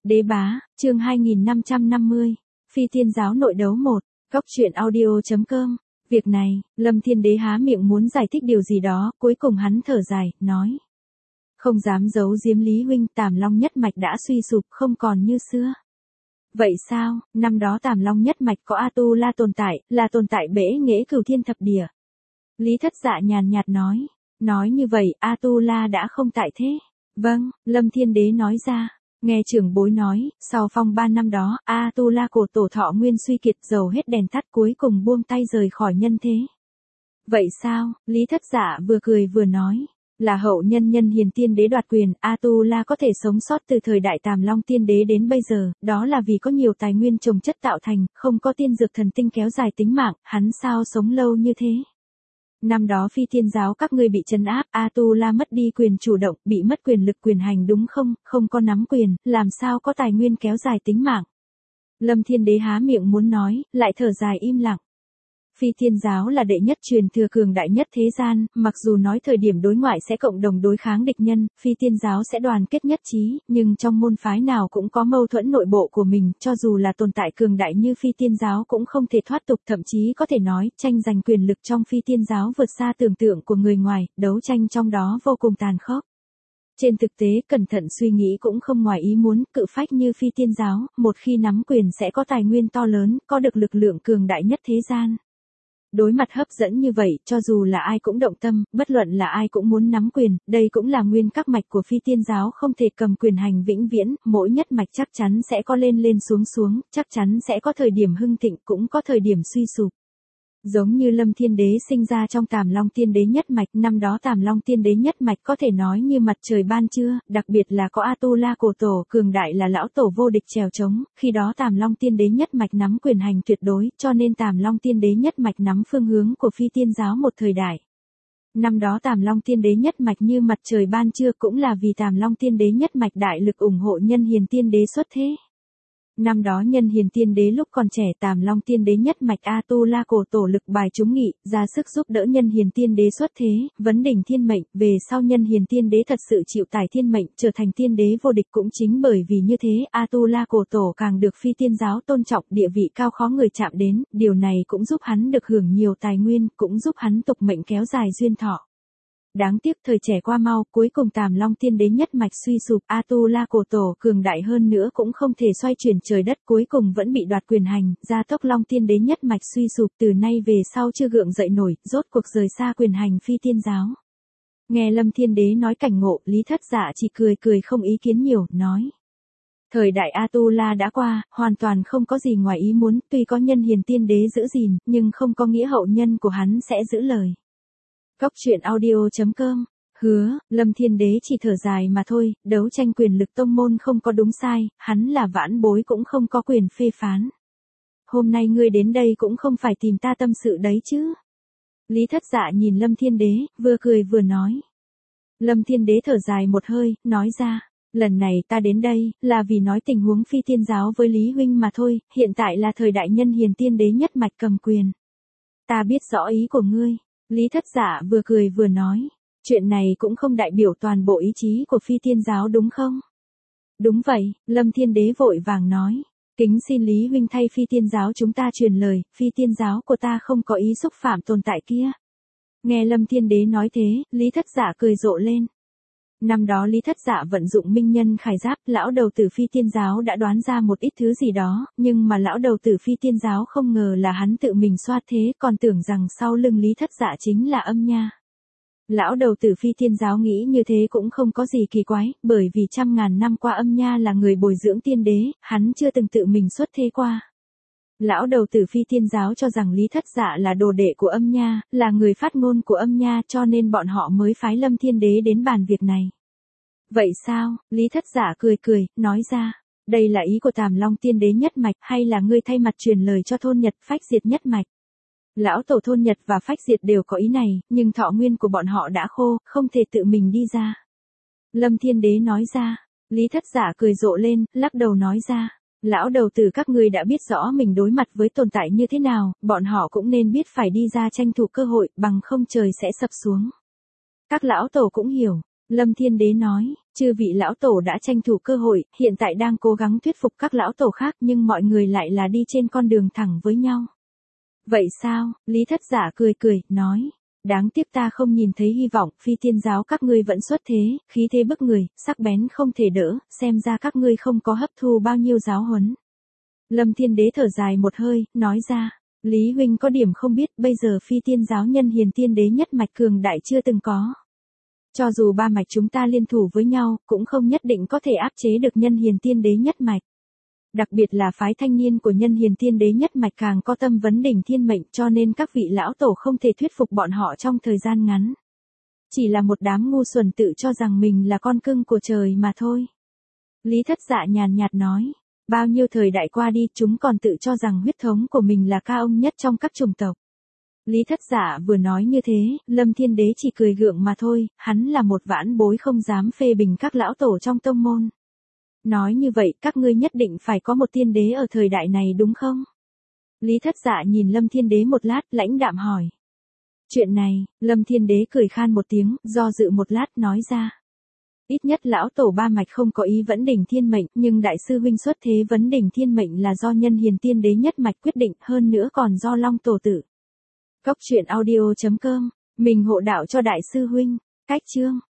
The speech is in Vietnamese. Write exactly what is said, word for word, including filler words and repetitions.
Đế bá, chương hai nghìn năm trăm năm mươi. Phi Tiên giáo nội đấu một. Góc truyện audio.com. Việc này, Lâm Thiên Đế há miệng muốn giải thích điều gì đó, cuối cùng hắn thở dài, nói. Không dám giấu giếm Lý huynh, Tàm Long nhất mạch đã suy sụp, không còn như xưa. Vậy sao, năm đó Tàm Long nhất mạch có A-tu-la tồn tại, là tồn tại bể nghệ cửu thiên thập địa. Lý Thất Dạ nhàn nhạt nói. Nói như vậy, A-tu-la đã không tại thế. Vâng, Lâm Thiên Đế nói ra. Nghe trưởng bối nói, sau phong ba năm đó, A-tu-la cổ tổ thọ nguyên suy kiệt, dầu hết đèn tắt, cuối cùng buông tay rời khỏi nhân thế. Vậy sao, Lý Thất Dạ vừa cười vừa nói. Là hậu nhân nhân hiền tiên đế đoạt quyền, A-tu-la có thể sống sót từ thời đại Tàm Long tiên đế đến bây giờ, đó là vì có nhiều tài nguyên trồng chất tạo thành, không có tiên dược thần tinh kéo dài tính mạng, hắn sao sống lâu như thế. Năm đó Phi Tiên giáo các ngươi bị trấn áp, A-tu-la mất đi quyền chủ động, bị mất quyền lực quyền hành đúng không, không có nắm quyền, làm sao có tài nguyên kéo dài tính mạng. Lâm Thiên Đế há miệng muốn nói, lại thở dài im lặng. Phi Tiên giáo là đệ nhất truyền thừa cường đại nhất thế gian, mặc dù nói thời điểm đối ngoại sẽ cộng đồng đối kháng địch nhân, Phi Tiên giáo sẽ đoàn kết nhất trí, nhưng trong môn phái nào cũng có mâu thuẫn nội bộ của mình, cho dù là tồn tại cường đại như Phi Tiên giáo cũng không thể thoát tục, thậm chí có thể nói, tranh giành quyền lực trong Phi Tiên giáo vượt xa tưởng tượng của người ngoài, đấu tranh trong đó vô cùng tàn khốc. Trên thực tế, cẩn thận suy nghĩ cũng không ngoài ý muốn, cự phách như Phi Tiên giáo, một khi nắm quyền sẽ có tài nguyên to lớn, có được lực lượng cường đại nhất thế gian. Đối mặt hấp dẫn như vậy, cho dù là ai cũng động tâm, bất luận là ai cũng muốn nắm quyền, đây cũng là nguyên các mạch của Phi Tiên giáo không thể cầm quyền hành vĩnh viễn, mỗi nhất mạch chắc chắn sẽ có lên lên xuống xuống, chắc chắn sẽ có thời điểm hưng thịnh cũng có thời điểm suy sụp. Giống như Lâm Thiên Đế sinh ra trong Tàm Long tiên đế nhất mạch, năm đó Tàm Long tiên đế nhất mạch có thể nói như mặt trời ban trưa, đặc biệt là có A-tu-la cổ tổ cường đại là lão tổ vô địch trèo trống, khi đó Tàm Long tiên đế nhất mạch nắm quyền hành tuyệt đối, cho nên Tàm Long tiên đế nhất mạch nắm phương hướng của Phi Tiên giáo một thời đại. Năm đó Tàm Long tiên đế nhất mạch như mặt trời ban trưa cũng là vì Tàm Long tiên đế nhất mạch đại lực ủng hộ nhân hiền tiên đế xuất thế. Năm đó nhân hiền tiên đế lúc còn trẻ Tàm Long tiên đế nhất mạch A-tu-la cổ tổ lực bài chúng nghị, ra sức giúp đỡ nhân hiền tiên đế xuất thế, vấn đỉnh thiên mệnh, về sau nhân hiền tiên đế thật sự chịu tải thiên mệnh, trở thành tiên đế vô địch cũng chính bởi vì như thế, A-tu-la cổ tổ càng được Phi Tiên giáo tôn trọng, địa vị cao khó người chạm đến, điều này cũng giúp hắn được hưởng nhiều tài nguyên, cũng giúp hắn tục mệnh kéo dài duyên thọ. Đáng tiếc thời trẻ qua mau, cuối cùng Tàm Long tiên đế nhất mạch suy sụp, A-tu-la cổ tổ cường đại hơn nữa cũng không thể xoay chuyển trời đất, cuối cùng vẫn bị đoạt quyền hành, gia tốc Long tiên đế nhất mạch suy sụp, từ nay về sau chưa gượng dậy nổi, rốt cuộc rời xa quyền hành Phi Tiên giáo. Nghe Lâm Thiên Đế nói cảnh ngộ, Lý Thất Dạ chỉ cười cười không ý kiến nhiều, nói. Thời đại A-tu-la đã qua, hoàn toàn không có gì ngoài ý muốn, tuy có nhân hiền tiên đế giữ gìn, nhưng không có nghĩa hậu nhân của hắn sẽ giữ lời. Góc truyện audio.com. Hứa, Lâm Thiên Đế chỉ thở dài mà thôi, đấu tranh quyền lực tông môn không có đúng sai, hắn là vãn bối cũng không có quyền phê phán. Hôm nay ngươi đến đây cũng không phải tìm ta tâm sự đấy chứ. Lý Thất Dạ nhìn Lâm Thiên Đế, vừa cười vừa nói. Lâm Thiên Đế thở dài một hơi, nói ra, lần này ta đến đây, là vì nói tình huống Phi Tiên giáo với Lý huynh mà thôi, hiện tại là thời đại nhân hiền tiên đế nhất mạch cầm quyền. Ta biết rõ ý của ngươi. Lý Thất Dạ vừa cười vừa nói, chuyện này cũng không đại biểu toàn bộ ý chí của Phi Tiên giáo đúng không? Đúng vậy, Lâm Thiên Đế vội vàng nói, kính xin Lý huynh thay Phi Tiên giáo chúng ta truyền lời, Phi Tiên giáo của ta không có ý xúc phạm tồn tại kia. Nghe Lâm Thiên Đế nói thế, Lý Thất Dạ cười rộ lên. Năm đó Lý Thất Dạ vận dụng minh nhân khải giáp, lão đầu tử Phi Tiên giáo đã đoán ra một ít thứ gì đó, nhưng mà lão đầu tử Phi Tiên giáo không ngờ là hắn tự mình xoát thế, còn tưởng rằng sau lưng Lý Thất Dạ chính là âm nha. Lão đầu tử Phi Tiên giáo nghĩ như thế cũng không có gì kỳ quái, bởi vì trăm ngàn năm qua âm nha là người bồi dưỡng tiên đế, hắn chưa từng tự mình xuất thế qua. Lão đầu tử Phi Tiên giáo cho rằng Lý Thất Dạ là đồ đệ của âm nha, là người phát ngôn của âm nha, cho nên bọn họ mới phái Lâm Thiên Đế đến bàn việc này. Vậy sao? Lý Thất Dạ cười cười, nói ra, đây là ý của Tàm Long tiên đế nhất mạch, hay là ngươi thay mặt truyền lời cho thôn Nhật Phách Diệt nhất mạch? Lão tổ thôn Nhật và Phách Diệt đều có ý này, nhưng thọ nguyên của bọn họ đã khô, không thể tự mình đi ra. Lâm Thiên Đế nói ra. Lý Thất Dạ cười rộ lên, lắc đầu nói ra. Lão đầu tử các ngươi đã biết rõ mình đối mặt với tồn tại như thế nào, bọn họ cũng nên biết phải đi ra tranh thủ cơ hội, bằng không trời sẽ sập xuống. Các lão tổ cũng hiểu. Lâm Thiên Đế nói, Chư vị lão tổ đã tranh thủ cơ hội, hiện tại đang cố gắng thuyết phục các lão tổ khác nhưng mọi người lại là đi trên con đường thẳng với nhau. Vậy sao? Lý Thất Giả cười cười, nói. Đáng tiếc ta không nhìn thấy hy vọng, phi tiên giáo các ngươi vẫn xuất thế, khí thế bức người, sắc bén không thể đỡ, xem ra các ngươi không có hấp thu bao nhiêu giáo huấn. Lâm Thiên Đế thở dài một hơi, nói ra. Lý huynh có điểm không biết, bây giờ phi tiên giáo nhân hiền tiên đế nhất mạch cường đại chưa từng có. Cho dù ba mạch chúng ta liên thủ với nhau, cũng không nhất định có thể áp chế được nhân hiền tiên đế nhất mạch. Đặc biệt là phái thanh niên của nhân hiền tiên đế nhất mạch càng có tâm vấn đỉnh thiên mệnh, cho nên các vị lão tổ không thể thuyết phục bọn họ trong thời gian ngắn. Chỉ là một đám ngu xuẩn tự cho rằng mình là con cưng của trời mà thôi. Lý Thất Dạ nhàn nhạt nói. Bao nhiêu thời đại qua đi, chúng còn tự cho rằng huyết thống của mình là ca ông nhất trong các chủng tộc. Lý Thất Dạ vừa nói như thế, Lâm Thiên Đế chỉ cười gượng mà thôi, hắn là một vãn bối không dám phê bình các lão tổ trong tông môn. Nói như vậy, các ngươi nhất định phải có một tiên đế ở thời đại này đúng không? Lý Thất Dạ nhìn Lâm Thiên Đế một lát, lãnh đạm hỏi. Chuyện này, Lâm Thiên Đế cười khan một tiếng, do dự một lát nói ra. Ít nhất lão tổ ba mạch không có ý vấn đỉnh thiên mệnh, nhưng đại sư huynh xuất thế vấn đỉnh thiên mệnh là do nhân hiền tiên đế nhất mạch quyết định, hơn nữa còn do Long tổ tử. Cốc truyện audio chấm com, mình hộ đạo cho đại sư huynh. Cách chương